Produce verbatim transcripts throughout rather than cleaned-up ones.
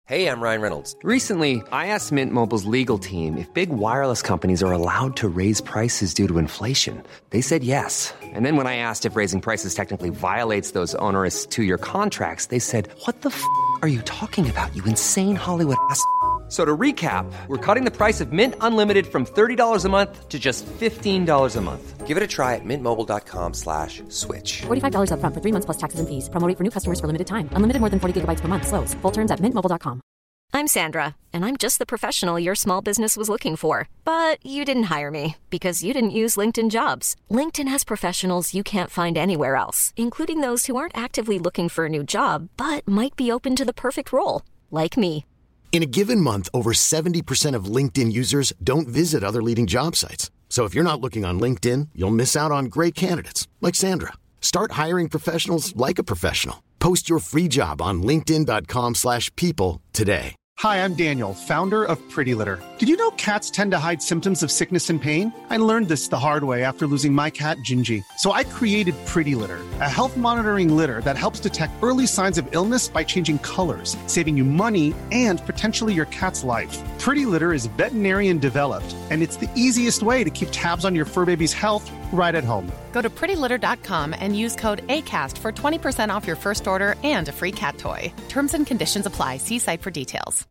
Hey, I'm Ryan Reynolds. Recently, I asked Mint Mobile's legal team if big wireless companies are allowed to raise prices due to inflation. They said yes. And then when I asked if raising prices technically violates those onerous two-year contracts, they said, what the f*** are you talking about, you insane Hollywood ass f- So to recap, we're cutting the price of Mint Unlimited from thirty dollars a month to just fifteen dollars a month. Give it a try at mintmobile.com slash switch. forty-five dollars up front for three months plus taxes and fees. Promo rate for new customers for limited time. Unlimited more than forty gigabytes per month. Slows full terms at mint mobile dot com. I'm Sandra, and I'm just the professional your small business was looking for. But you didn't hire me because you didn't use LinkedIn Jobs. LinkedIn has professionals you can't find anywhere else, including those who aren't actively looking for a new job, but might be open to the perfect role, like me. In a given month, over seventy percent of LinkedIn users don't visit other leading job sites. So if you're not looking on LinkedIn, you'll miss out on great candidates like Sandra. Start hiring professionals like a professional. Post your free job on linkedin.com slash people today. Hi, I'm Daniel, founder of Pretty Litter. Did you know cats tend to hide symptoms of sickness and pain? I learned this the hard way after losing my cat, Gingy. So I created Pretty Litter, a health monitoring litter that helps detect early signs of illness by changing colors, saving you money and potentially your cat's life. Pretty Litter is veterinarian developed, and it's the easiest way to keep tabs on your fur baby's health right at home. Go to pretty litter dot com and use code ACAST for twenty percent off your first order and a free cat toy. Terms and conditions apply. See site for details.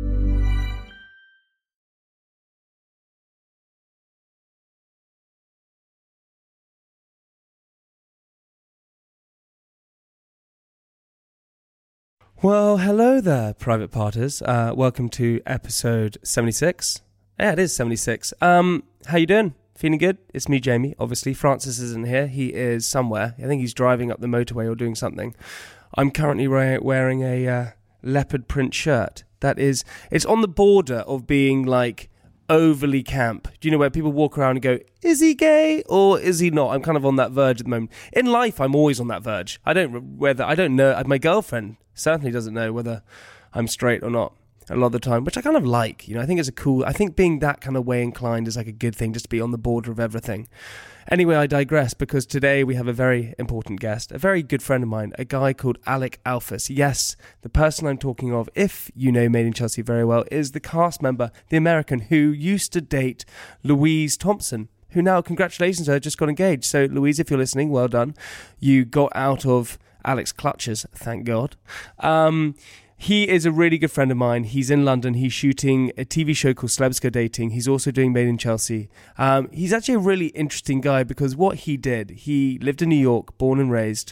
Well, hello there, private parters. Uh, welcome to episode seventy-six. Yeah, it is seventy-six. Um, how you doing? Feeling good? It's me, Jamie. Obviously, Francis isn't here. He is somewhere. I think he's driving up the motorway or doing something. I'm currently ra- wearing a uh, leopard print shirt. That is, it's on the border of being like overly camp. Do you know where people walk around and go, is he gay or is he not? I'm kind of on that verge at the moment. In life, I'm always on that verge. I don't whether I don't know. My girlfriend certainly doesn't know whether I'm straight or not a lot of the time, which I kind of like. You know, I think it's a cool, I think being that kind of way inclined is like a good thing, just to be on the border of everything. Anyway, I digress, because today we have a very important guest, a very good friend of mine, a guy called Alec Alphys. Yes, the person I'm talking of, if you know Made in Chelsea very well, is the cast member, the American, who used to date Louise Thompson, who now, congratulations, her, just got engaged. So Louise, if you're listening, well done. You got out of Alec's clutches, thank God. Um... He is a really good friend of mine. He's in London. He's shooting a T V show called Celebs Go Dating. He's also doing Made in Chelsea. Um, he's actually a really interesting guy, because what he did, he lived in New York, born and raised,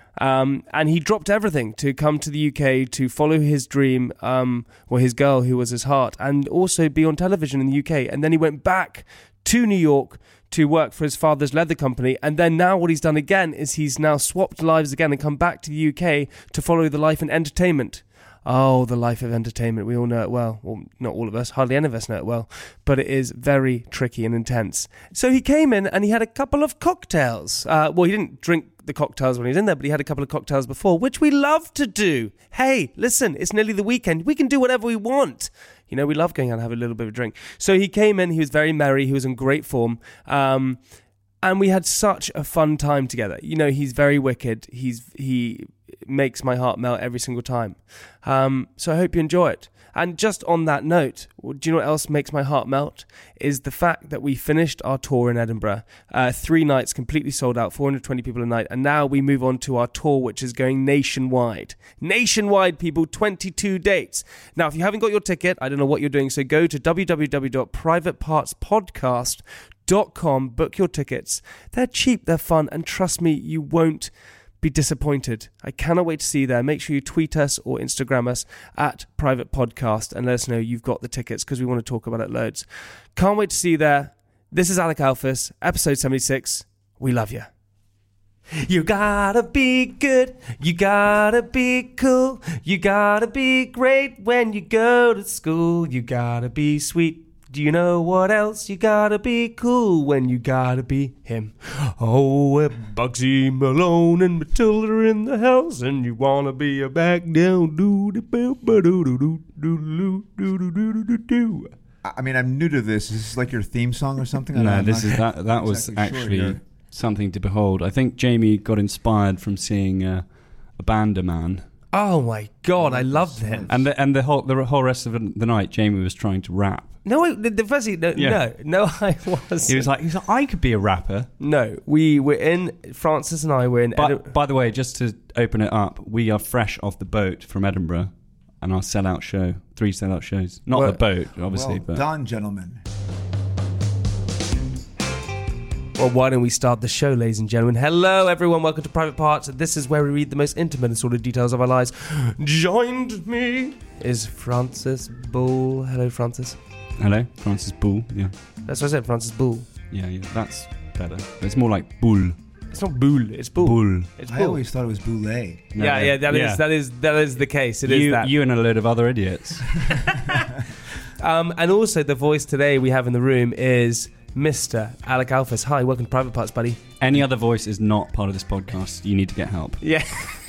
um, and he dropped everything to come to the U K to follow his dream, um, or his girl who was his heart, and also be on television in the U K. And then he went back to New York to work for his father's leather company. And then now what he's done again is he's now swapped lives again and come back to the U K to follow the life and entertainment. Oh, the life of entertainment. We all know it well. Well, not all of us. Hardly any of us know it well. But it is very tricky and intense. So he came in and he had a couple of cocktails. Uh, well, he didn't drink the cocktails when he was in there, but he had a couple of cocktails before, which we love to do. Hey, listen, it's nearly the weekend. We can do whatever we want. You know, we love going out and have a little bit of a drink. So he came in. He was very merry. He was in great form. Um, and we had such a fun time together. You know, he's very wicked. He's he... makes my heart melt every single time. Um, so I hope you enjoy it. And just on that note, do you know what else makes my heart melt? Is the fact that we finished our tour in Edinburgh. Uh, three nights completely sold out, four hundred twenty people a night. And now we move on to our tour, which is going nationwide. Nationwide, people, twenty-two dates. Now, if you haven't got your ticket, I don't know what you're doing. So go to w w w dot private parts podcast dot com, book your tickets. They're cheap, they're fun, and trust me, you won't be disappointed. I cannot wait to see you there. Make sure you tweet us or Instagram us at Private Podcast and let us know you've got the tickets, because we want to talk about it loads. Can't wait to see you there. This is Alec Alphys, episode seventy-six. We love you. You gotta be good, you gotta be cool, you gotta be great when you go to school, you gotta be sweet. Do you know what else? You gotta be cool when you gotta be him. Oh, Bugsy Malone and Matilda are in the house, and you wanna be a back down doo doo doo doo doo doo doo doo doo doo doo. I mean, I'm new to this. Is this like your theme song or something? No, I'm this not, is that. That was exactly actually sure something to behold. I think Jamie got inspired from seeing uh, Abandoman Oh my god, I loved him. And the and the whole the whole rest of the night, Jamie was trying to rap. No, I, the, the first thing, no, Yeah. no, no, I was. He was like, he was like, I could be a rapper. No, we were in. Francis and I were in. But Edin- by the way, just to open it up, we are fresh off the boat from Edinburgh, and our sellout show, three sellout shows. Not Well- the boat, obviously, Well but done, gentlemen. Well, why don't we start the show, ladies and gentlemen? Hello, everyone. Welcome to Private Parts. This is where we read the most intimate and sordid details of our lives. Joined me is Francis Bull. Hello, Francis. hello, Francis Bull. Yeah, That's what I said, Francis Bull. yeah, yeah. That's better. It's more like Bull. It's not Bull. It's Bull. Bull. It's I Bull. always thought it was Boulay. No, yeah, yeah. That is yeah. that is that is the case. It is you, that. you and a load of other idiots. Um, and also, the voice today we have in the room is Mister Alec Alphas. Hi, welcome to Private Parts, buddy. Any other voice is not part of this podcast. You need to get help. Yeah.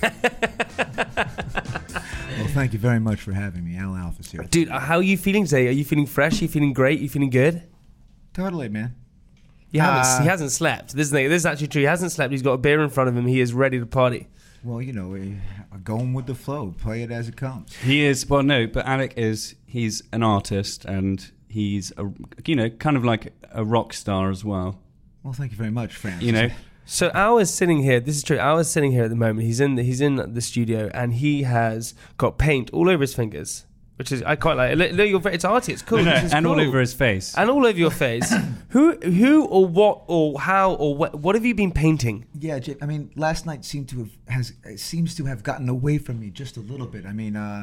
Well, thank you very much for having me. Al Alpha's here. Dude, how are you feeling today? Are you feeling fresh? Are you feeling great? Are you feeling good? Totally, man. You haven't, Uh, he hasn't slept. This is, the, this is actually true. He hasn't slept. He's got a beer in front of him. He is ready to party. Well, you know, we are going with the flow. Play it as it comes. He is, well, no, but Alec is, he's an artist and he's, a, you know, kind of like a rock star as well. Well, thank you very much, Francis. You know, So Al is sitting here. This is true. Al is sitting here at the moment. He's in the, he's in the studio and he has got paint all over his fingers, which is I quite like. Look, look, you're very, it's arty. It's cool. No, no, This is and all cool. over his face. And all over your face. who, who, or what, or how, or what? What have you been painting? Yeah, Jake. I mean, last night seemed to have has it seems to have gotten away from me just a little bit. I mean, uh,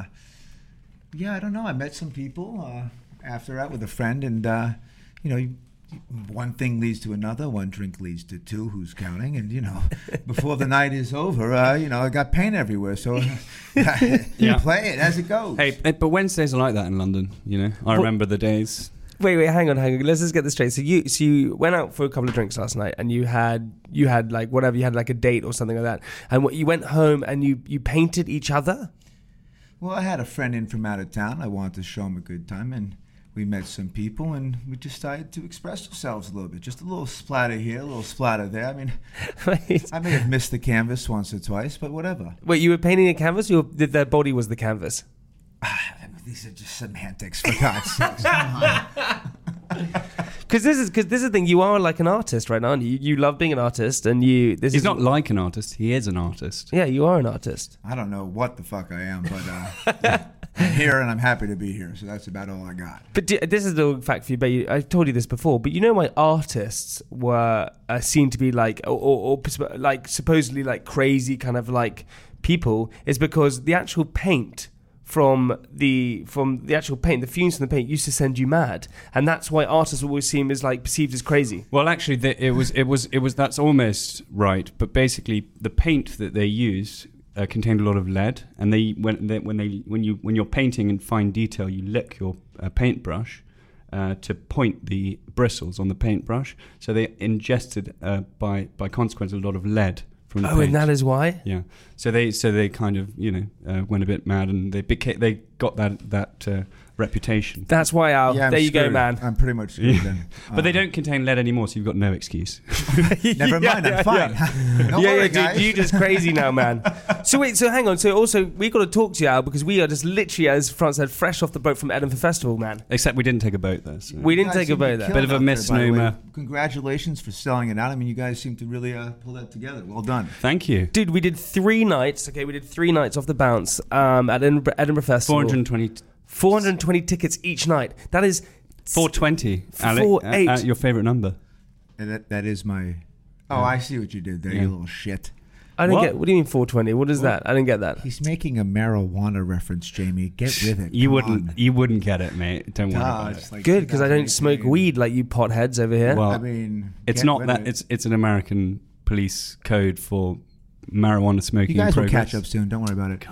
yeah, I don't know. I met some people uh, after that with a friend, and uh, you know, you, one thing leads to another. One drink leads to two. Who's counting? And you know, before the night is over, uh, you know, I got paint everywhere. So you Yeah. play it as it goes. Hey, but Wednesdays are like that in London, you know. I remember the days. Wait, wait, hang on, hang on. Let's just get this straight. So you, so you went out for a couple of drinks last night, and you had, you had like whatever, you had like a date or something like that, and what you went home and you, you painted each other. Well, I had a friend in from out of town. I wanted to show him a good time, and we met some people, and we decided to express ourselves a little bit. Just a little splatter here, a little splatter there. I mean, Wait, I may have missed the canvas once or twice, but whatever. wait, you were painting a canvas, or your, their body was the canvas? These are just semantics, for God's sakes. Come on. Because this is because this is the thing. You are like an artist right now. And you, you love being an artist, and you. This He's is not like an artist, he is an artist. Yeah, you are an artist. I don't know what the fuck I am, but uh, I'm here and I'm happy to be here. So that's about all I got. But do, this is the fact for you. But you, I told you this before. But you know, why artists were uh, seen to be like, or, or, or like supposedly like crazy kind of like people, is because the actual paint from the from the actual paint, the fumes from the paint used to send you mad, and that's why artists always seem as like perceived as crazy. Well, actually, the, it was, it was, it was. That's almost right. But basically, the paint that they used uh, contained a lot of lead, and they when they, when they when you when you're painting in fine detail, you lick your uh, paintbrush uh, to point the bristles on the paintbrush. So they ingested, uh, by by consequence, a lot of lead from the Oh, paint. and that is why. Yeah. So they so they kind of you know uh, went a bit mad, and they became they got that that uh, reputation. That's why, Al. Yeah, I'm there you go, screwed. man. I'm pretty much screwed then. But they Uh, don't contain lead anymore, so you've got no excuse. Never Yeah, mind, yeah, I'm fine. yeah. Don't yeah, worry, yeah, guys. dude, you just crazy now, man. So wait, so hang on. So also, we got to talk to you, Al, because we are just literally, as France said, fresh off the boat from Edinburgh Festival, man. Except we didn't take a boat there. So. We You didn't guys take a seem to boat there. kill Bit it of a out there, by the way. misnomer. Congratulations for selling it out. I mean, you guys seem to really uh, pull that together. Well done. Thank you. Dude, we did three nights. Okay, we did three nights off the bounce um, at Edinburgh, Edinburgh Festival. four hundred twenty. four hundred twenty tickets each night. That is four twenty, Alec. Four, uh, eight. uh, your favourite number. And that, that is my... Oh, I see what you did there, Yeah. you little shit. I didn't What? get. What do you mean four twenty? What is that? I didn't get that. He's making a marijuana reference, Jamie. Get with it. You Come wouldn't. on. You wouldn't get it, mate. Don't worry Ah, about it's it. like Good, because I don't smoke two thousand eighteen. weed like you potheads over here. Well, I mean, It's get not with that. it. It's it's an American police code for marijuana smoking. You guys in will progress. catch up soon. Don't worry about it.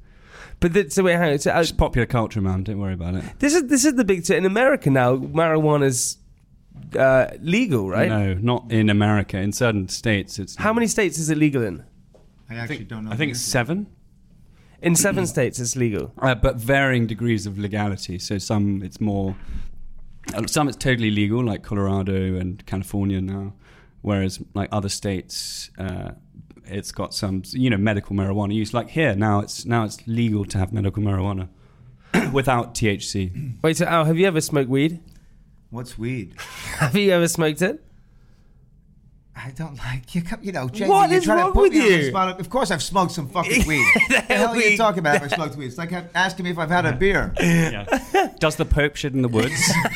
But the, so wait, hang on. So, uh, It's popular culture, man. Don't worry about it. this is this is the big. So in America now, marijuana's uh, legal, right? No, not in America. In certain states, it's. How many states is it legal in? I I actually think, don't know. I think the it's answer. seven. In seven states, it's legal. Uh, but varying degrees of legality. So some it's more, uh, some it's totally legal, like Colorado and California now, whereas like other states, uh, it's got some, you know, medical marijuana use. Like here now, it's now it's legal to have medical marijuana without T H C. Wait, so Al, have you ever smoked weed? What's weed? Have you ever smoked it? I don't like you. You know, Jamie, What you're is trying wrong to put with me on the you? spot. Of course, I've smoked some fucking weed. What the hell are you talking about? If I smoked weed, it's like asking me if I've had a beer. Yeah. Does the Pope shit in the woods?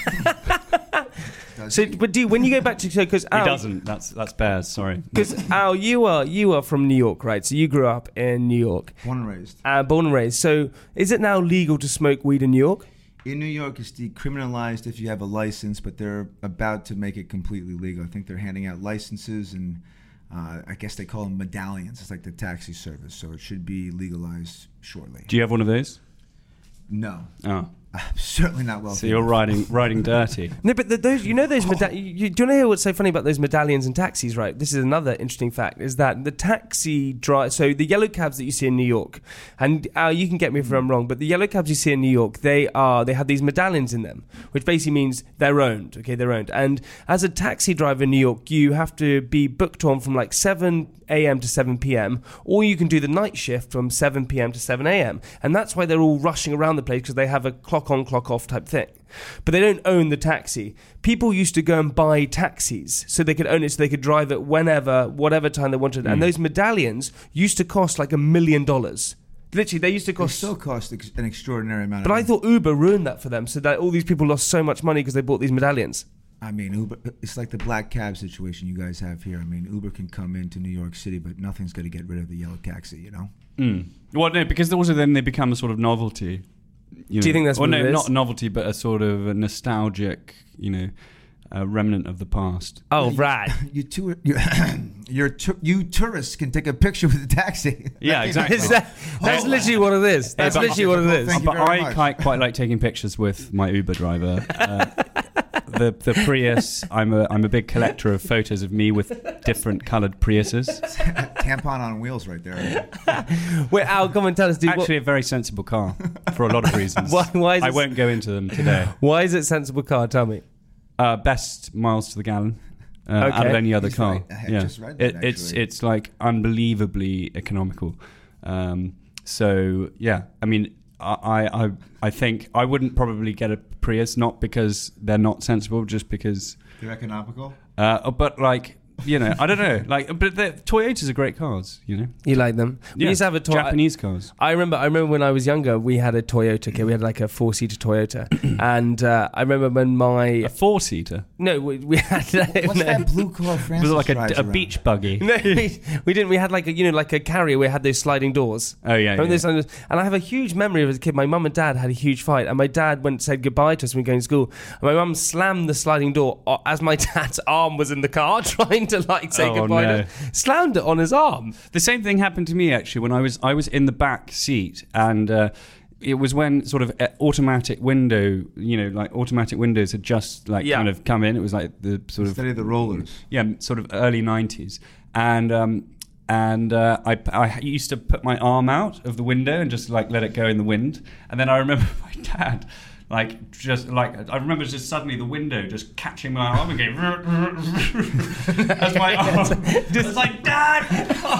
So, but do you, when you go back to because He doesn't. That's that's Bears. Sorry. Because Al, you are you are from New York, right? So you grew up in New York, Born and raised. uh, born and raised. So is it now legal to smoke weed in New York? In New York, it's decriminalized if you have a license, but they're about to make it completely legal. I think they're handing out licenses, and uh, I guess they call them medallions. It's like the taxi service, so it should be legalized shortly. Do you have one of those? No. Oh. I'm certainly not wealthy. So you're riding riding dirty. No, but the, those you know those meda- you, you, do you want to hear what's so funny about those medallions and taxis? Right, this is another interesting fact: is that the taxi drive, so the yellow cabs that you see in New York, and uh, you can get me if I'm wrong, but the yellow cabs you see in New York, they are they have these medallions in them, which basically means they're owned. Okay, they're owned. And as a taxi driver in New York, you have to be booked on from like seven a.m. to seven p.m. or you can do the night shift from seven p.m. to seven a.m. and that's why they're all rushing around the place because they have a clock on, clock off type thing. But they don't own the taxi. People used to go and buy taxis so they could own it, so they could drive it whenever, whatever time they wanted. Mm. And those medallions used to cost like a million dollars. Literally, they used to cost... They still cost ex- an extraordinary amount but of money. But I thought Uber ruined that for them, so that all these people lost so much money because they bought these medallions. I mean, Uber. It's like the black cab situation you guys have here. I mean, Uber can come into New York City, but nothing's going to get rid of the yellow taxi, you know? Mm. Well, no, because also then they become a sort of novelty. You know? Do you think that's well, what no, it is? not a novelty, but a sort of a nostalgic, you know, uh, remnant of the past. Oh, right. You, tour, you, you're tu- you tourists can take a picture with the taxi. Yeah, exactly. that, that's Oh. literally what it is. That's Yeah, but- literally what it is. Thank you But very I much. quite, quite like taking pictures with my Uber driver. Uh, the the Prius. I'm a I'm a big collector of photos of me with different coloured Priuses. Tampon on wheels right there. Wait, Al, come and tell us. Dude, what- Actually, a very sensible car for a lot of reasons. Why- why is I it- won't go into them today. why is it sensible car? Tell me. Uh, best miles to the gallon uh, Okay. out of any other He's car. right. I had just read that, It, it's actually. it's like unbelievably economical. Um, so yeah, I mean, I, I I think I wouldn't probably get a Prius, not because they're not sensible, just because. They're economical? Uh, but like. You know, I don't know. Like, but the Toyotas are great cars. You know, You like them? We yeah. used to have a Toy- Japanese cars. I remember. I remember when I was younger, we had a Toyota. Okay, we had like a four-seater Toyota, and uh, I remember when my A four seater. no, we, we had What's no, that blue car Francis Was it like a, drives a around? beach buggy? no, we, we didn't. We had like a you know like a carrier. We had those sliding doors. Oh yeah. Remember yeah. those sliding doors? And I have a huge memory of as a kid. My mum and dad had a huge fight, and my dad went and said goodbye to us when we were going to school. And my mum slammed the sliding door uh, as my dad's arm was in the car, trying to like say Oh, goodbye. no. To us. Slammed it on his arm. The same thing happened to me actually when I was I was in the back seat, and uh, it was when sort of uh, automatic window, you know, like automatic windows had just like Yeah. kind of come in. It was like the sort of Study the rollers. yeah, sort of early nineties, and um, and uh, I I used to put my arm out of the window and just like let it go in the wind, and then I remember my dad. Like just like I remember just suddenly the window just catching my arm and going as my arm just like Dad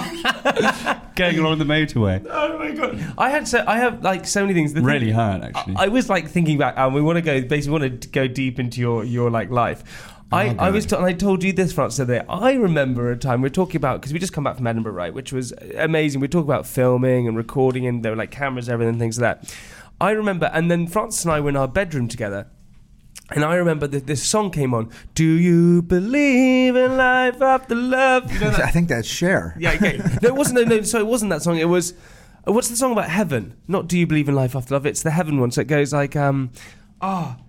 going along the motorway. Oh my god! I had so I have like so many things. The Really thing- hurt actually. I, I was like thinking back, and we want to go. Basically, want to go deep into your your like life. I, I was, t- and I told you this, Francis, the other day. I remember a time we were talking about because we just come back from Edinburgh, right? Which was amazing. We talked about filming and recording, and there were like cameras, and everything, things like that. I remember, and then Francis and I were in our bedroom together. And I remember that this song came on. Do you believe in life after love? You know that? I think that's Cher. Yeah, okay. No, it wasn't. No, no, so it wasn't that song. It was. Uh, what's the song about heaven? Not Do You Believe in Life After Love? It's the heaven one. So it goes like, um, ah.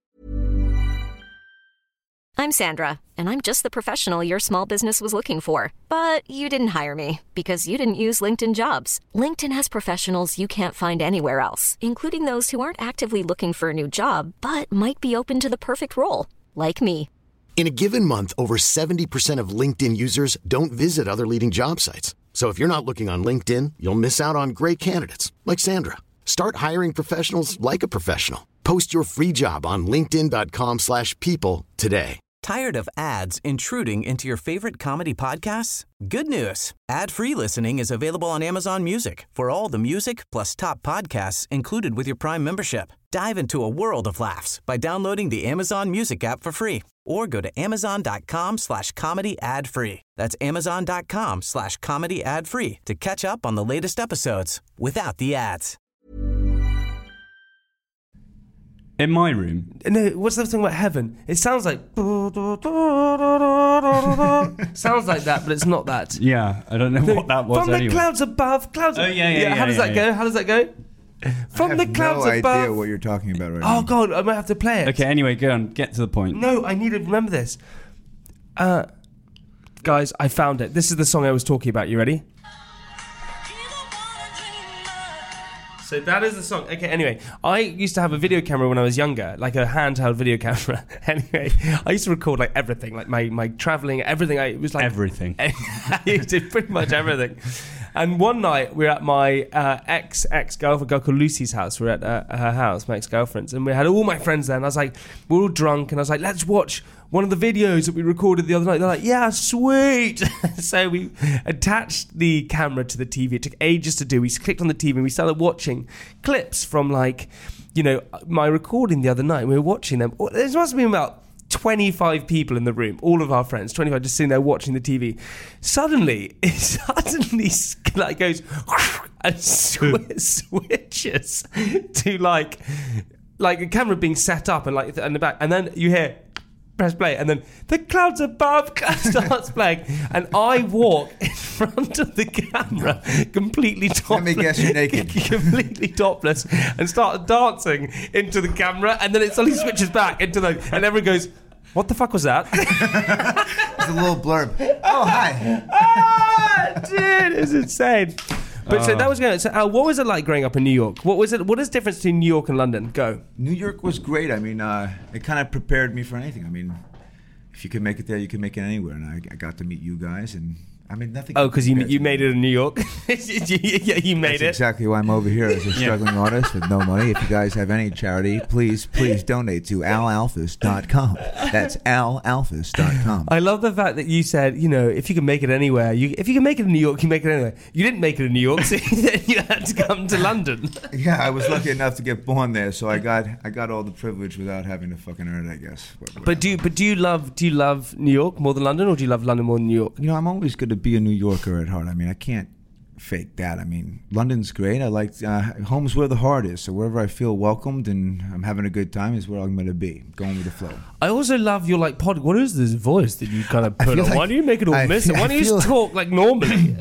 I'm Sandra, and I'm just the professional your small business was looking for. But you didn't hire me because you didn't use LinkedIn Jobs. LinkedIn has professionals you can't find anywhere else, including those who aren't actively looking for a new job, but might be open to the perfect role, like me. In a given month, over seventy percent of LinkedIn users don't visit other leading job sites. So if you're not looking on LinkedIn, you'll miss out on great candidates like Sandra. Start hiring professionals like a professional. Post your free job on linkedin dot com slash people today. Tired of ads intruding into your favorite comedy podcasts? Good news. Ad-free listening is available on Amazon Music for all the music plus top podcasts included with your Prime membership. Dive into a world of laughs by downloading the Amazon Music app for free or go to amazon.com slash comedy ad free. That's amazon.com slash comedy ad free to catch up on the latest episodes without the ads. In my room. No, what's the thing about heaven? It sounds like sounds like that, but it's not that. Yeah, I don't know the, what that was. From anyway. the clouds above, clouds. Oh yeah, yeah. yeah how does yeah, that yeah. go? How does that go? From I have the clouds no above. idea what you're talking about right oh, now. Oh God, I might have to play it. Okay, anyway, go on. Get to the point. No, I need to remember this. Uh, guys, I found it. This is the song I was talking about. You ready? So that is the song. Okay, anyway, I used to have a video camera when I was younger, like a handheld video camera. Anyway, I used to record like everything, like my, my traveling, everything. I, it was like everything. I did pretty much everything. And one night we were at my uh, ex ex girlfriend, girl called Lucy's house. We were at uh, her house, my ex girlfriend's, and we had all my friends there. And I was like, we we're all drunk, and I was like, let's watch one of the videos that we recorded the other night. They're like, yeah, sweet. So we attached the camera to the T V. It took ages to do. We clicked on the T V and we started watching clips from, like, you know, my recording the other night. We were watching them. There must have been about twenty-five people in the room, all of our friends, twenty-five, just sitting there watching the T V. Suddenly, it suddenly like goes and sw- switches to like like a camera being set up and like in the back, and then you hear press play, and then the clouds above starts playing, and I walk in front of the camera completely topless. Let me guess, you're naked. Completely topless, and start dancing into the camera, and then it suddenly switches back into the, and everyone goes, what the fuck was that? It's a little blurb. Oh, hi. Ah, dude, it's insane. But so that was going. So, Al, what was it like growing up in New York? What was it? What is the difference between New York and London? Go. New York was great. I mean, uh, it kind of prepared me for anything. I mean, if you can make it there, you can make it anywhere. And I, I got to meet you guys, and I mean, nothing. Oh, because you you made it in New York. Yeah, you made That's it. exactly why I'm over here as a struggling yeah. artist with no money. If you guys have any charity, please, please donate to al alphas dot com. That's al alphas dot com. I love the fact that you said, you know, if you can make it anywhere, you if you can make it in New York, you make it anywhere. You didn't make it in New York, so you had to come to London. Yeah, I was lucky enough to get born there, so I got I got all the privilege without having to fucking earn it, I guess. But, but do you, but do you love do you love New York more than London, or do you love London more than New York? You know, I'm always going to be a New Yorker at heart. I mean, I can't fake that. I mean, London's great. I like uh, home's where the heart is. So wherever I feel welcomed and I'm having a good time is where I'm going to be, going with the flow. I also love your like pod. What is this voice that you kind of put on? Like, Why do you make it all miss? Why don't you just talk like normally?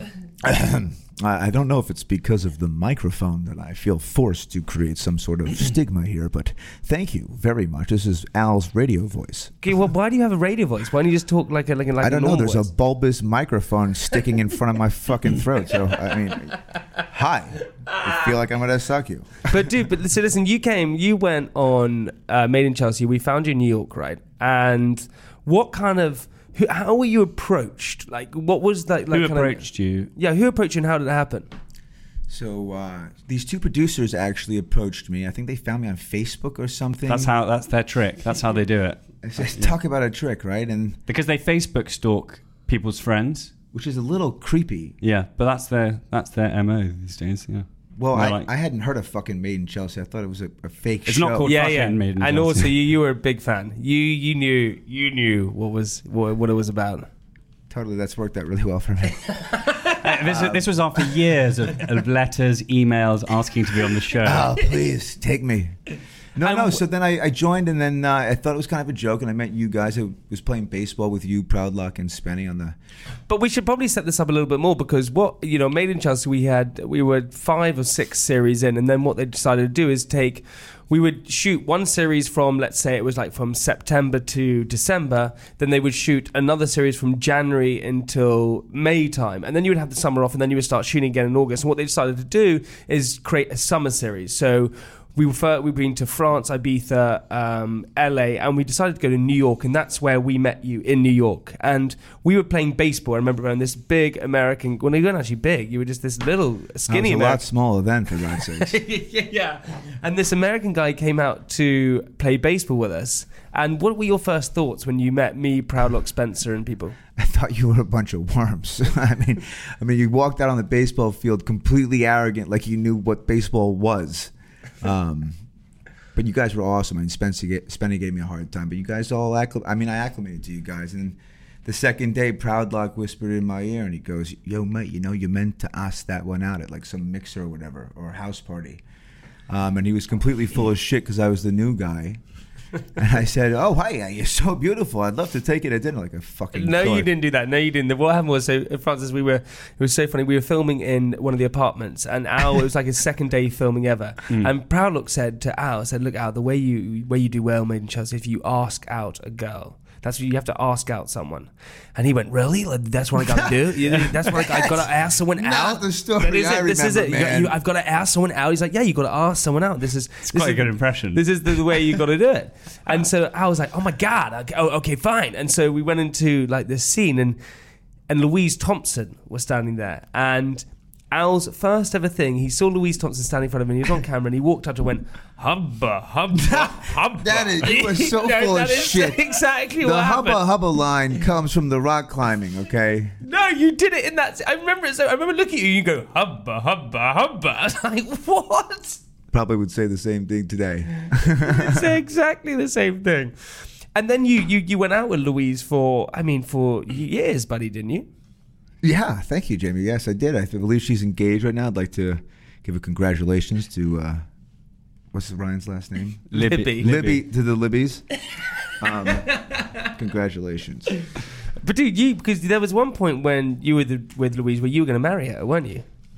I don't know if it's because of the microphone that I feel forced to create some sort of stigma here, but thank you very much. This is Al's radio voice. Okay, well, why do you have a radio voice? Why don't you just talk like a like a like I don't a know. There's voice? a bulbous microphone sticking in front of my fucking throat. So I mean, hi. I feel like I'm gonna suck you. But dude, but so listen, you came, you went on uh, Made in Chelsea. We found you in New York, right? And what kind of Who, how were you approached? Like, what was that? Like, who kind approached of, you? Yeah, who approached you and how did it happen? So uh, these two producers actually approached me. I think they found me on Facebook or something. That's how. That's their trick. That's how they do it. Just talk about a trick, right? And because they Facebook stalk people's friends, which is a little creepy. Yeah, but that's their that's their M O these days. Yeah. Well, I, like, I hadn't heard of fucking Made in Chelsea. I thought it was a, a fake it's show. It's not called yeah, fucking yeah. Made in and Chelsea. also, you you were a big fan. You you knew you knew what was what, what it was about. Totally, that's worked out really well for me. uh, this, this was after years of, of letters, emails asking to be on the show. Oh, please take me. No, um, no. So then I, I joined, and then uh, I thought it was kind of a joke, and I met you guys. I was playing baseball with you, Proudluck, and Spenny on the. But we should probably set this up a little bit more because what you know, Made in Chelsea, we had we were five or six series in, and then what they decided to do is take. We would shoot one series from, let's say it was like from September to December. Then they would shoot another series from January until May time. And then you would have the summer off and then you would start shooting again in August. And what they decided to do is create a summer series. So we were we've been to France, Ibiza, um, L A, and we decided to go to New York, and that's where we met you in New York. And we were playing baseball. I remember around this big American. Well, no, you weren't actually big. You were just this little skinny. I was a American. lot smaller then, for God's sakes. yeah, yeah. And this American guy came out to play baseball with us. And what were your first thoughts when you met me, Proudlock, Spencer, and people? I thought you were a bunch of worms. I mean, I mean, you walked out on the baseball field completely arrogant, like you knew what baseball was. Um, but you guys were awesome. I mean, Spencer, Spenny gave me a hard time, but you guys all, acclim- I mean, I acclimated to you guys. And the second day, Proudlock whispered in my ear, and he goes, "Yo, mate, you know, you meant to ask that one out at like some mixer or whatever, or a house party." Um, and he was completely full of shit because I was the new guy. And I said, "Oh, hi, you're so beautiful. I'd love to take you to dinner." Like a fucking No, toy. you didn't do that. No, you didn't. What happened was, so Francis, we were, it was so funny. We were filming in one of the apartments, and Al, it was like his second day filming ever. Mm. And Proudlock said to Al, said, "Look, Al, the way you way you do well, Made in Chelsea, if you ask out a girl, that's what you have to ask out someone." And he went, "Really? Like, that's what I got to do? That's what I, I got to ask someone Not out?" the story That is I it. This is it. remember, You, man. you, I've got to ask someone out. He's like, "Yeah, you got to ask someone out. This is It's this quite is, a good impression. This is the, the way you got to do it." And so I was like, "Oh my god! Okay, oh, okay, fine." And so we went into like this scene, and and Louise Thompson was standing there, and Al's first ever thing, he saw Louise Thompson standing in front of him, and he was on camera, and he walked up and went, "Hubba, hubba, hubba." That is, you are so No, full that of is shit. exactly the what hubba happened. hubba line comes from the rock climbing, okay? No, you did it in that. I remember it. So I remember looking at you. You go hubba hubba hubba. I was like, what? Probably would say the same thing today. It's exactly the same thing. And then you you you went out with Louise for, I mean, for years, buddy, didn't you? Yeah, thank you, Jamie. Yes, I did. I believe she's engaged right now. I'd like to give a congratulations to, uh, what's Ryan's last name? Libby. Libby, Libby. to the Libbies. Um, congratulations. But dude, you, because there was one point when you were the, with Louise where you were going to marry her, weren't you?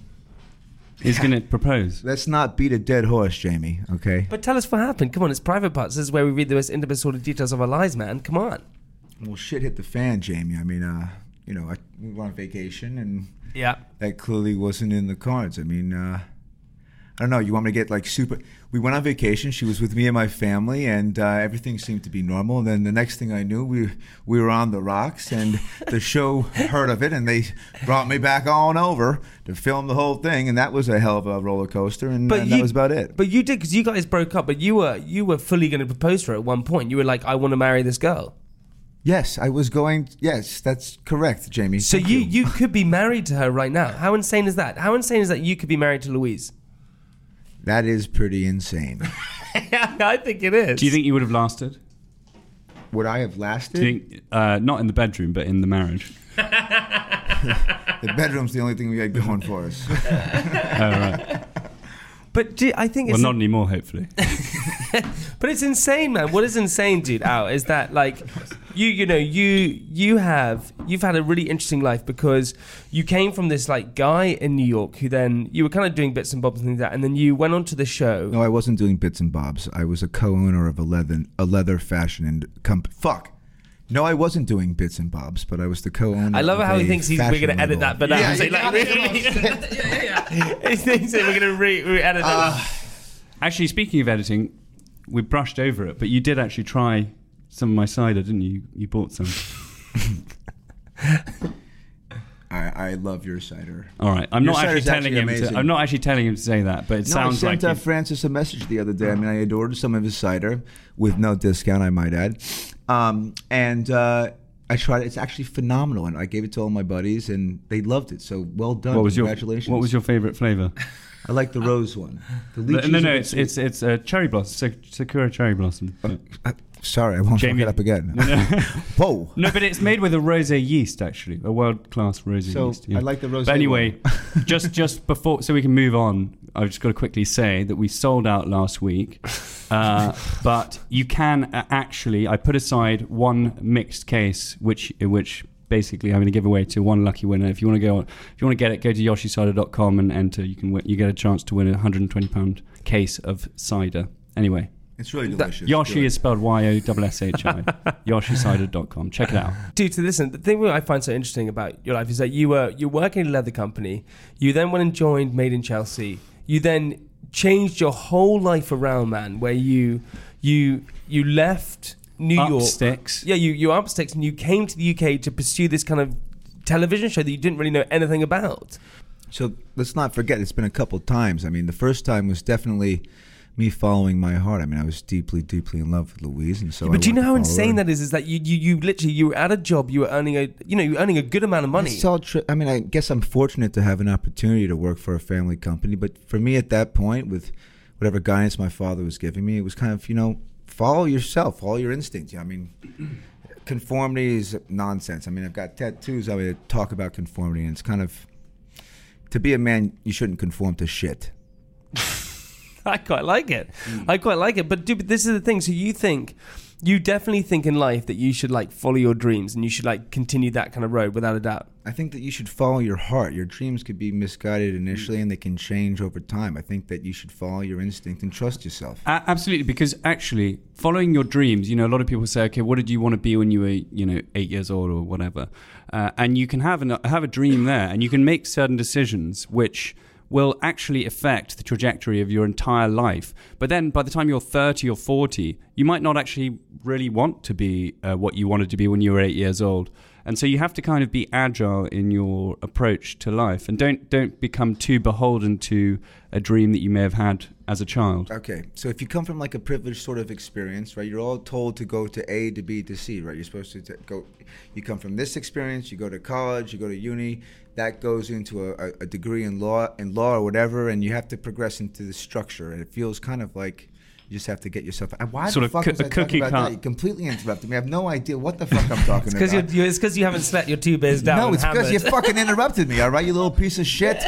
He's going to propose. Let's not beat a dead horse, Jamie, okay? But tell us what happened. Come on, it's private parts. This is where we read the most intimate sort of details of our lives, man. Come on. Well, shit hit the fan, Jamie. I mean, uh, you know, I, we were on vacation, and yeah, that clearly wasn't in the cards. I mean, uh, I don't know. You want me to get like super? We went on vacation. She was with me and my family, and uh, everything seemed to be normal. And then the next thing I knew, we we were on the rocks, and the show heard of it, and they brought me back on over to film the whole thing, and that was a hell of a roller coaster, and, and you, that was about it. But you did, because you guys broke up, but you were you were fully going to propose to her at one point. You were like, "I want to marry this girl." Yes, I was going. Yes, that's correct, Jamie. So Thank you, you you could be married to her right now. How insane is that? How insane is that you could be married to Louise? That is pretty insane. I think it is. Do you think you would have lasted? Would I have lasted? Do you think, uh, not in the bedroom, but in the marriage? The bedroom's the only thing we had going for us. Oh, right. But do you, I think Well, it's not anymore, hopefully. But it's insane, man. What is insane, dude, Al, is that like you you know, you you have you've had a really interesting life because you came from this like guy in New York who then you were kind of doing bits and bobs and things like that, and then you went on to the show. No, I wasn't doing bits and bobs. I was a co-owner of a leather a leather fashion and company. Fuck. No, I wasn't doing bits and bobs, but I was the co-owner. I love of how a he thinks he's, we're going to edit that, but yeah, yeah, like, like, really, yeah, yeah, yeah. He thinks that we're going to re- re-edit Uh, that. Actually, speaking of editing, we brushed over it, but you did actually try some of my cider, didn't you? You bought some. I, I love your cider. All right, I'm Your not actually cider's telling actually him. amazing. To, I'm not actually telling him to say that, but it No, sounds I like. sent uh, you- Francis a message the other day. I mean, I had ordered some of his cider with no discount, I might add. Um, and uh, I tried it. It's actually phenomenal. And I gave it to all my buddies, and they loved it. So well done. What was your Congratulations. What was your favorite flavor? I like the rose one. The no, lychees no, no are it's sweet. it's it's a cherry blossom, Sa- sakura cherry blossom. Uh, uh, sorry, I won't Jamie- fuck it up again. No, no. Whoa. No, but it's made with a rosé yeast, actually, a world-class rosé So, yeast. yeah. I like the rosé But anyway, one. just just before, so we can move on, I've just got to quickly say that we sold out last week. Uh, but you can uh, actually, I put aside one mixed case, which which basically I'm going to give away to one lucky winner. If you want to go, if you want to get it, go to yoshi cider dot com and enter. You can win, you get a chance to win a one hundred twenty pound case of cider. Anyway. It's really delicious. Yoshi is spelled Y O S S H I. yoshi cider dot com. Check it out. Dude, so listen, the thing that I find so interesting about your life is that you were you're working in a leather company. You then went and joined Made in Chelsea. You then changed your whole life around, man. Where you you you left New Up York, sticks. yeah, you you up sticks, and you came to the U K to pursue this kind of television show that you didn't really know anything about. So let's not forget, it's been a couple times. I mean, the first time was definitely me following my heart. I mean, I was deeply, deeply in love with Louise, and so. Yeah, but I do you know how insane her. that is? Is that you, you, you literally you were at a job, you were earning a, you know, you were earning a good amount of money. It's all tri- I mean, I guess I'm fortunate to have an opportunity to work for a family company. But for me, at that point, with whatever guidance my father was giving me, it was kind of, you know, follow yourself, follow your instincts. I mean, conformity is nonsense. I mean, I've got tattoos. I mean, talk about conformity, and it's kind of, to be a man, you shouldn't conform to shit. I quite like it. Mm. I quite like it. But dude, this is the thing. So you think, you definitely think in life that you should like follow your dreams and you should like continue that kind of road without a doubt. I think that you should follow your heart. Your dreams could be misguided initially and they can change over time. I think that you should follow your instinct and trust yourself. Uh, absolutely, because actually following your dreams, you know, a lot of people say, okay, what did you want to be when you were, you know, eight years old or whatever? Uh, and you can have, an, have a dream there and you can make certain decisions which will actually affect the trajectory of your entire life. But then by the time you're thirty or forty, you might not actually really want to be uh, what you wanted to be when you were eight years old. And so you have to kind of be agile in your approach to life and don't don't become too beholden to a dream that you may have had as a child. Okay, so if you come from like a privileged sort of experience, right, you're all told to go to A to B to C, right? You're supposed to t- go, you come from this experience, you go to college, you go to uni, that goes into a, a degree in law, in law or whatever, and you have to progress into the structure. And it feels kind of like you just have to get yourself. Why sort the of fuck cu- was a I cookie talking about cut. that? You completely interrupted me. I have no idea what the fuck I'm talking It's because about. you're, it's because you haven't slept your two beers down. No, and it's because hammered. you fucking interrupted me. All right, you little piece of shit.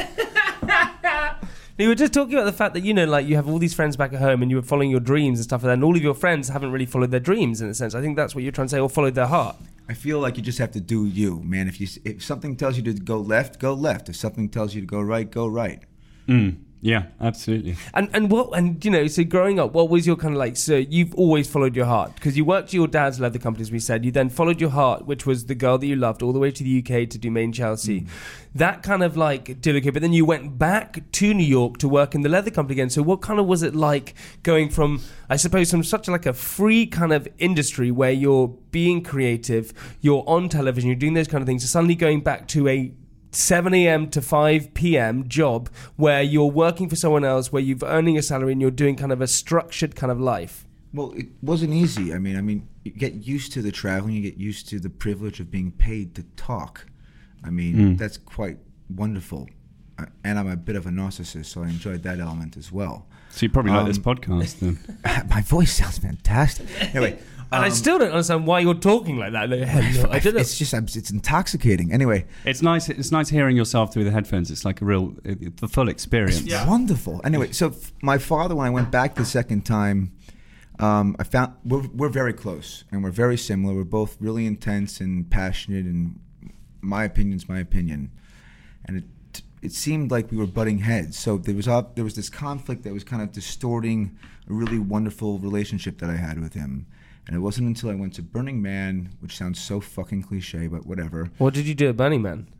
You were just talking about the fact that, you know, like you have all these friends back at home and you were following your dreams and stuff like that, and all of your friends haven't really followed their dreams in a sense. I think that's what you're trying to say, or followed their heart. I feel like you just have to do you, man. If you if something tells you to go left, go left. If something tells you to go right, go right. Mm. Yeah, absolutely. And and what and you know, so growing up, what was your kind of like? So you've always followed your heart because you worked at your dad's leather company, as we said. You then followed your heart, which was the girl that you loved, all the way to the U K to do Main Chelsea. Mm. That kind of like did okay, but then you went back to New York to work in the leather company again. So what kind of was it like going from, I suppose, from such like a free kind of industry where you're being creative, you're on television, you're doing those kind of things, to suddenly going back to a seven a.m. to five p.m. job where you're working for someone else, where you're earning a salary and you're doing kind of a structured kind of life? Well, it wasn't easy. I mean, I mean, you get used to the traveling, you get used to the privilege of being paid to talk. I mean, mm. that's quite wonderful. Uh, and I'm a bit of a narcissist, so I enjoyed that element as well. So you probably um, like this podcast then. My voice sounds fantastic. Anyway. And um, I still don't understand why you're talking like that. Like, hello, I don't know. It's just, it's intoxicating. Anyway, it's nice. It's nice hearing yourself through the headphones. It's like a real, the full experience. It's yeah. wonderful. Anyway, so f- my father, when I went back the second time, um, I found we're we're very close and we're very similar. We're both really intense and passionate, and my opinion's my opinion. And it it seemed like we were butting heads. So there was uh, there was this conflict that was kind of distorting a really wonderful relationship that I had with him. And it wasn't until I went to Burning Man, which sounds so fucking cliche, but whatever. What did you do at Burning Man?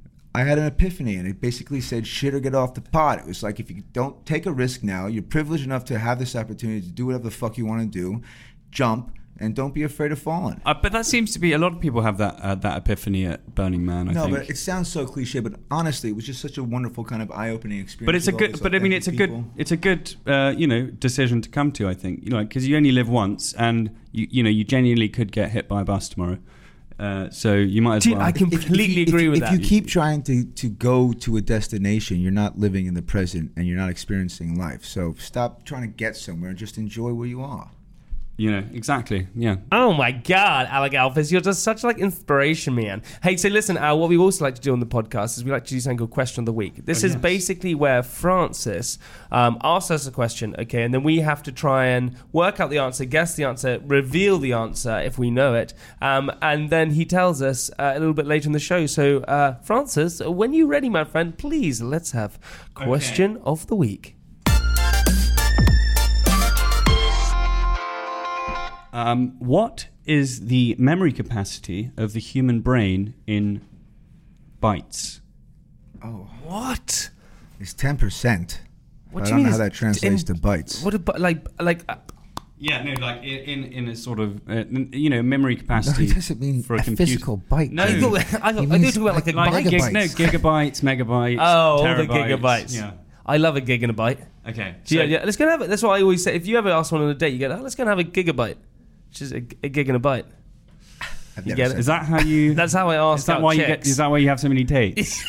I had an epiphany, and it basically said, shit or get off the pot. It was like, if you don't take a risk now, you're privileged enough to have this opportunity to do whatever the fuck you want to do, jump, and don't be afraid of falling. Uh, but that seems to be, a lot of people have that uh, that epiphany at Burning Man, I no, think. No, but it sounds so cliche, but honestly, it was just such a wonderful kind of eye-opening experience. But it's a good, but I mean, it's a good, people. it's a good, uh, you know, decision to come to, I think. You know, because you only live once, and you, you know, you genuinely could get hit by a bus tomorrow. Uh, so you might as Dude, well. I completely if, if, agree if, with if that. If you keep trying to, to go to a destination, you're not living in the present, and you're not experiencing life. So stop trying to get somewhere and just enjoy where you are. You know, exactly, yeah. Oh my God, Alec Alphys, you're just such like inspiration, man. Hey, so listen, Al, what we also like to do on the podcast is we like to do something called Question of the Week. This oh, is yes. basically where Francis um, asks us a question, okay, and then we have to try and work out the answer, guess the answer, reveal the answer if we know it, um, and then he tells us uh, a little bit later in the show. So, uh, Francis, when you're ready, my friend, please, let's have Question okay. of the Week. Um, what is the memory capacity of the human brain in bytes? Oh. What? It's ten percent. What I do you don't mean? know how is- that translates in- to bytes. What about like like? Uh, Yeah, no, like in in, in a sort of uh, you know memory No, capacity. he doesn't mean for a a computer. physical byte. No. I dude. thought I, He thought, I do means talk about like a Like byte. gig, Megabytes. no gigabytes, megabytes. Oh, all the terabytes. gigabytes. Yeah. I love a gig and a byte. Okay. yeah, yeah. Let's go and have it. That's what I always say. If you ever ask one on a date, you go, oh, "Let's go and have a gigabyte," which is a, a gig and a byte. I've You never get said it? Is that how you? That's how I ask Is that out why you chicks. get? Is that why you have so many dates?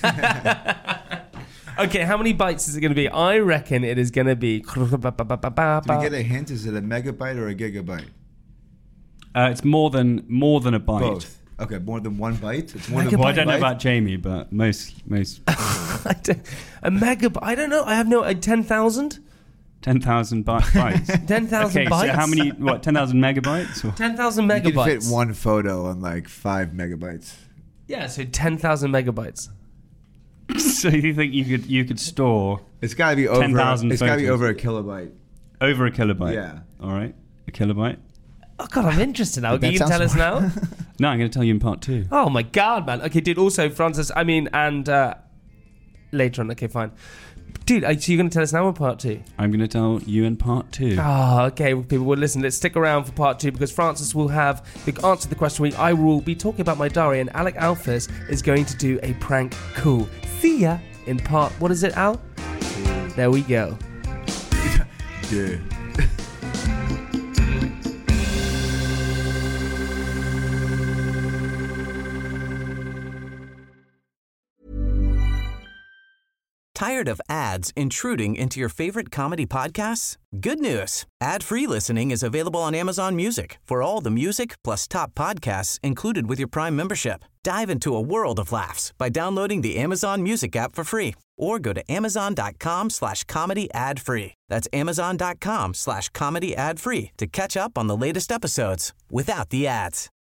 Okay, how many bytes is it going to be? I reckon it is going to be. Do we get a hint? Is it a megabyte or a gigabyte? Uh, it's more than more than a byte. Both. Okay, more than one byte. It's more Megabyte. than Well, one I don't know byte? about Jamie, but most most I don't- a megabyte. I don't know. I have no. A ten thousand. ten thousand by- bytes. Ten thousand Okay, bytes. so how many? What? Ten thousand megabytes? Or? Ten thousand You megabytes. can fit one photo on like five megabytes. Yeah, so ten thousand megabytes. So you think you could you could store It's got to be over. ten thousand It's got to be photos. over a kilobyte. over a kilobyte? Yeah. All right, a kilobyte. Oh god, I'm interested now. That Can you tell sounds us now? No, I'm going to tell you in part two. Oh my god, man. Okay, dude. Also, Francis. I mean, and uh, later on. Okay, fine. Dude, uh, so you're going to tell us now or part two? I'm going to tell you in part two. Oh, okay. Well, people, well, listen. Let's stick around for part two because Francis will have the answer to the question week. I will be talking about my diary, and Alec Alphys is going to do a prank call. See ya in part. What is it, Al? There we go. Yeah. Tired of ads intruding into your favorite comedy podcasts? Good news. Ad-free listening is available on Amazon Music for all the music plus top podcasts included with your Prime membership. Dive into a world of laughs by downloading the Amazon Music app for free or go to amazon.com slash comedy ad free. That's amazon.com slash comedy ad free to catch up on the latest episodes without the ads.